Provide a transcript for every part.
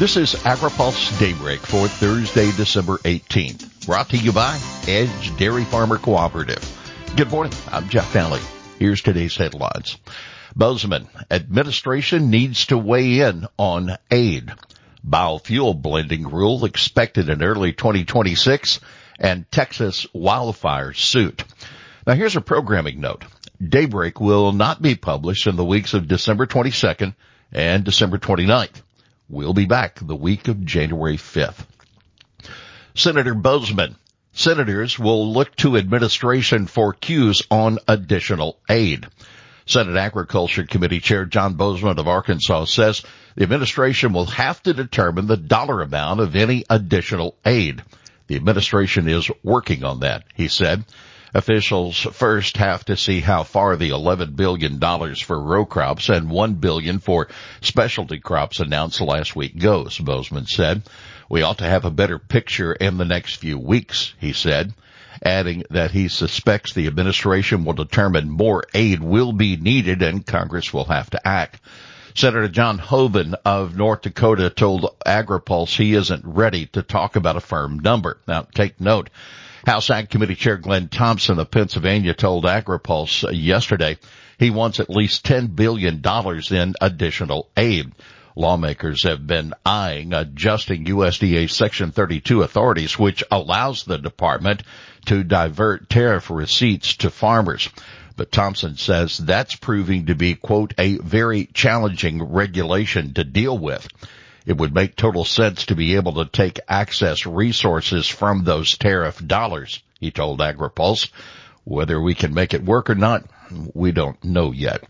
This is AgriPulse Daybreak for Thursday, December 18th, brought to you by Edge Dairy Farmer Cooperative. Good morning, I'm Jeff Daly. Here's today's headlines. Bozeman administration needs to weigh in on aid. Biofuel blending rule expected in early 2026, and Texas wildfire suit. Now here's a programming note. Daybreak will not be published in the weeks of December 22nd and December 29th. We'll be back the week of January 5th. Senator Bozeman. Senators will look to administration for cues on additional aid. Senate Agriculture Committee Chair John Bozeman of Arkansas says the administration will have to determine the dollar amount of any additional aid. The administration is working on that, he said. Officials first have to see how far the $11 billion for row crops and $1 billion for specialty crops announced last week goes, Bozeman said. We ought to have a better picture in the next few weeks, he said, adding that he suspects the administration will determine more aid will be needed and Congress will have to act. Senator John Hoeven of North Dakota told AgriPulse he isn't ready to talk about a firm number. Now, take note. House Ag Committee Chair Glenn Thompson of Pennsylvania told AgriPulse yesterday he wants at least $10 billion in additional aid. Lawmakers have been eyeing adjusting USDA Section 32 authorities, which allows the department to divert tariff receipts to farmers. But Thompson says that's proving to be, quote, a very challenging regulation to deal with. It would make total sense to be able to take access resources from those tariff dollars, he told AgriPulse. Whether we can make it work or not, we don't know yet.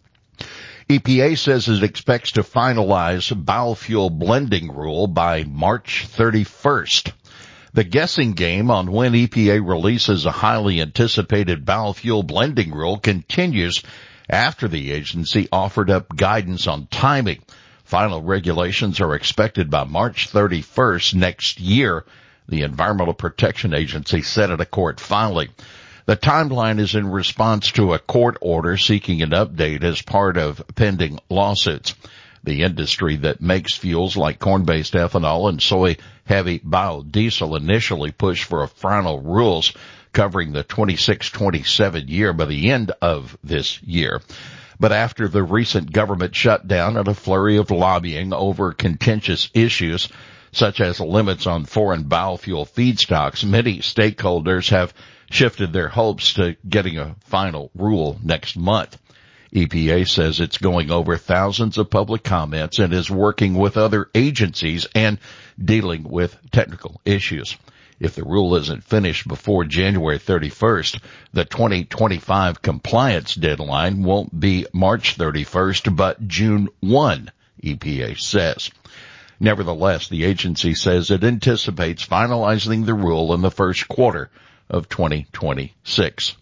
EPA says it expects to finalize biofuel blending rule by March 31st. The guessing game on when EPA releases a highly anticipated biofuel blending rule continues after the agency offered up guidance on timing. Final regulations are expected by March 31st next year, the Environmental Protection Agency said at a court filing. The timeline is in response to a court order seeking an update as part of pending lawsuits. The industry that makes fuels like corn-based ethanol and soy-heavy biodiesel initially pushed for a final rules covering the 26-27 year by the end of this year. But after the recent government shutdown and a flurry of lobbying over contentious issues, such as limits on foreign biofuel feedstocks, many stakeholders have shifted their hopes to getting a final rule next month. EPA says it's going over thousands of public comments and is working with other agencies and dealing with technical issues. If the rule isn't finished before January 31st, the 2025 compliance deadline won't be March 31st, but June 1, EPA says. Nevertheless, the agency says it anticipates finalizing the rule in the first quarter of 2026.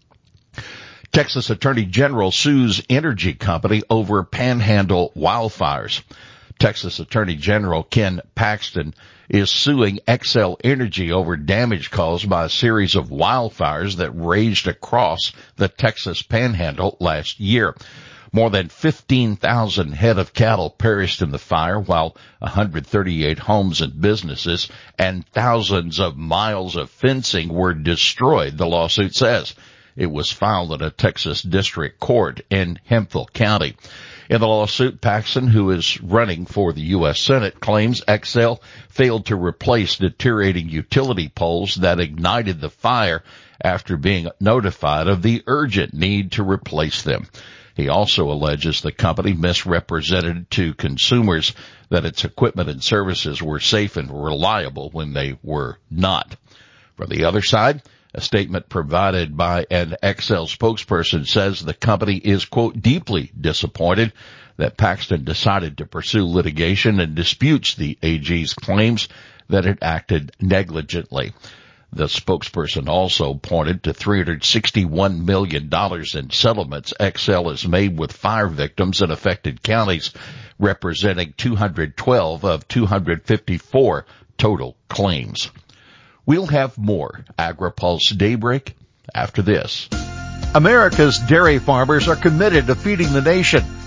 Texas Attorney General sues energy company over Panhandle wildfires. Texas Attorney General Ken Paxton is suing Xcel Energy over damage caused by a series of wildfires that raged across the Texas Panhandle last year. More than 15,000 head of cattle perished in the fire, while 138 homes and businesses and thousands of miles of fencing were destroyed, the lawsuit says. It was filed at a Texas district court in Hemphill County. In the lawsuit, Paxton, who is running for the U.S. Senate, claims Xcel failed to replace deteriorating utility poles that ignited the fire after being notified of the urgent need to replace them. He also alleges the company misrepresented to consumers that its equipment and services were safe and reliable when they were not. From the other side, a statement provided by an Xcel spokesperson says the company is, quote, deeply disappointed that Paxton decided to pursue litigation and disputes the AG's claims that it acted negligently. The spokesperson also pointed to $361 million in settlements Xcel has made with fire victims in affected counties, representing 212 of 254 total claims. We'll have more AgriPulse Daybreak after this. America's dairy farmers are committed to feeding the nation.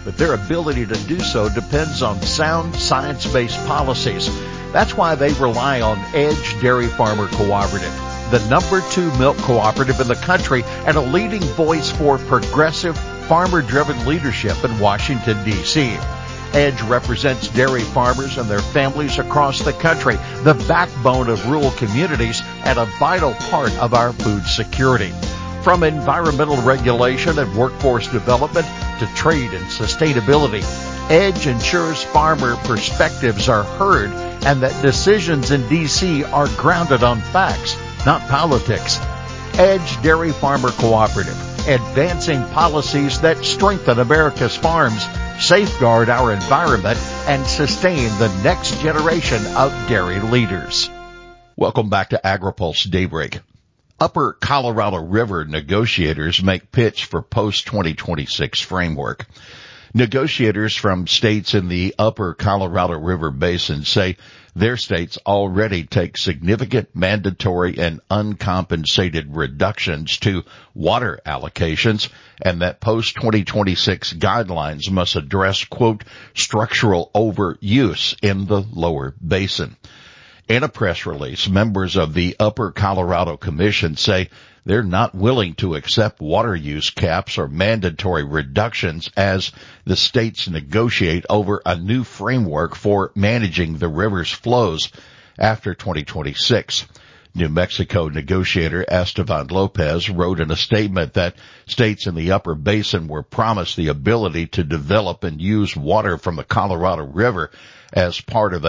but their ability to do so depends on sound science-based policies. That's why they rely on Edge Dairy Farmer Cooperative, the #2 milk cooperative in the country and a leading voice for progressive, farmer-driven leadership in Washington, D.C. Edge represents dairy farmers and their families across the country, the backbone of rural communities and a vital part of our food security. From environmental regulation and workforce development to trade and sustainability, Edge ensures farmer perspectives are heard and that decisions in D.C. are grounded on facts, not politics. Edge Dairy Farmer Cooperative, advancing policies that strengthen America's farms, safeguard our environment, and sustain the next generation of dairy leaders. Welcome back to AgriPulse Daybreak. Upper Colorado River negotiators make pitch for post-2026 framework. Negotiators from states in the Upper Colorado River Basin say their states already take significant mandatory and uncompensated reductions to water allocations and that post-2026 guidelines must address, quote, structural overuse in the lower basin. In a press release, members of the Upper Colorado Commission say they're not willing to accept water use caps or mandatory reductions as the states negotiate over a new framework for managing the river's flows after 2026. New Mexico negotiator Esteban Lopez wrote in a statement that states in the upper basin were promised the ability to develop and use water from the Colorado River as part of the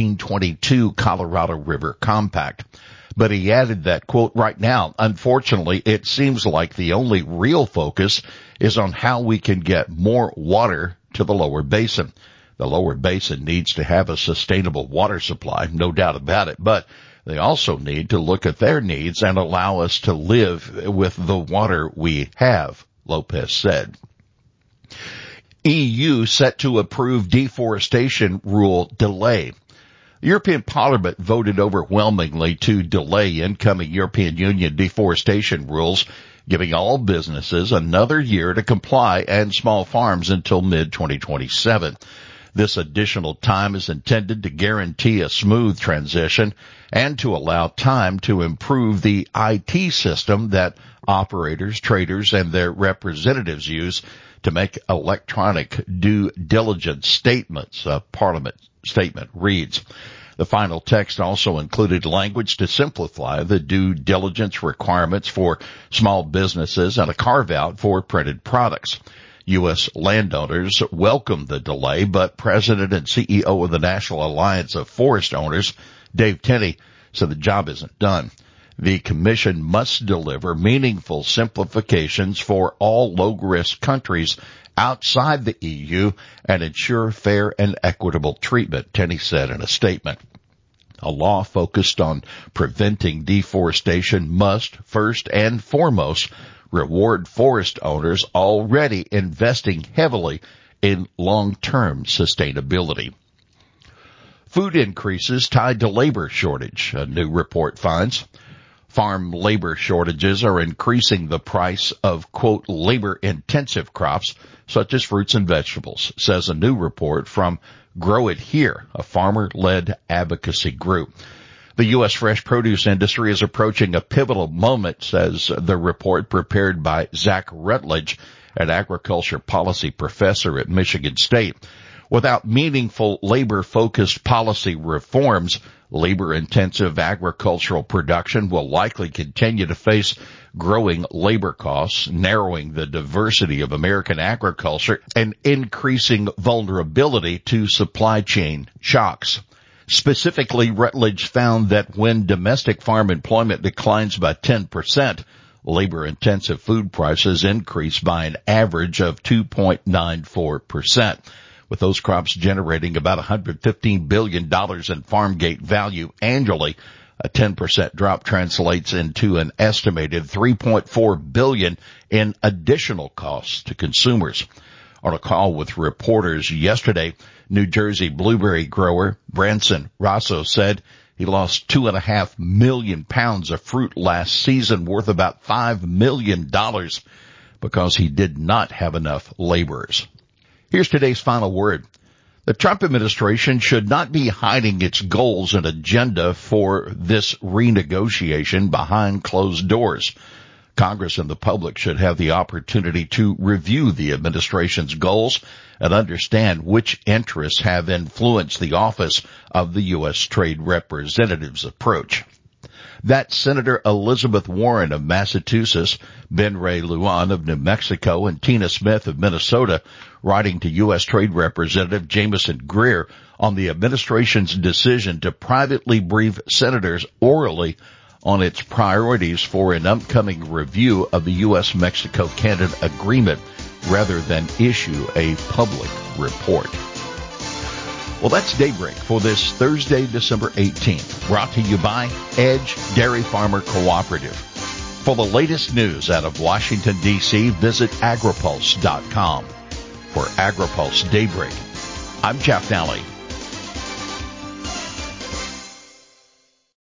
1922 Colorado River Compact. But he added that, quote, right now, unfortunately, it seems like the only real focus is on how we can get more water to the lower basin. The lower basin needs to have a sustainable water supply, no doubt about it, but they also need to look at their needs and allow us to live with the water we have, Lopez said. EU set to approve deforestation rule delay. The European Parliament voted overwhelmingly to delay incoming European Union deforestation rules, giving all businesses another year to comply and small farms until mid-2027. This additional time is intended to guarantee a smooth transition and to allow time to improve the IT system that operators, traders, and their representatives use to make electronic due diligence statements. A Parliament statement reads, the final text also included language to simplify the due diligence requirements for small businesses and a carve-out for printed products. U.S. landowners welcomed the delay, but President and CEO of the National Alliance of Forest Owners, Dave Tenney, said the job isn't done. The Commission must deliver meaningful simplifications for all low-risk countries outside the EU and ensure fair and equitable treatment, Tenney said in a statement. A law focused on preventing deforestation must, first and foremost, reward forest owners already investing heavily in long-term sustainability. Food increases tied to labor shortage, a new report finds. Farm labor shortages are increasing the price of, quote, labor-intensive crops, such as fruits and vegetables, says a new report from Grow It Here, a farmer-led advocacy group. The U.S. fresh produce industry is approaching a pivotal moment, says the report prepared by Zach Rutledge, an agriculture policy professor at Michigan State. Without meaningful labor-focused policy reforms, labor-intensive agricultural production will likely continue to face growing labor costs, narrowing the diversity of American agriculture, and increasing vulnerability to supply chain shocks. Specifically, Rutledge found that when domestic farm employment declines by 10%, labor-intensive food prices increase by an average of 2.94%. With those crops generating about $115 billion in farm gate value annually, a 10% drop translates into an estimated $3.4 billion in additional costs to consumers. On a call with reporters yesterday, New Jersey blueberry grower Branson Rosso said he lost 2.5 million pounds of fruit last season, worth about $5 million, because he did not have enough laborers. Here's today's final word. The Trump administration should not be hiding its goals and agenda for this renegotiation behind closed doors. Congress and the public should have the opportunity to review the administration's goals and understand which interests have influenced the office of the U.S. Trade Representative's approach. That's Senator Elizabeth Warren of Massachusetts, Ben Ray Lujan of New Mexico, and Tina Smith of Minnesota, writing to U.S. Trade Representative Jamieson Greer on the administration's decision to privately brief senators orally on its priorities for an upcoming review of the U.S.-Mexico-Canada agreement rather than issue a public report. Well, that's Daybreak for this Thursday, December 18th, brought to you by Edge Dairy Farmer Cooperative. For the latest news out of Washington, D.C., visit agripulse.com. For AgriPulse Daybreak, I'm Jeff Nally.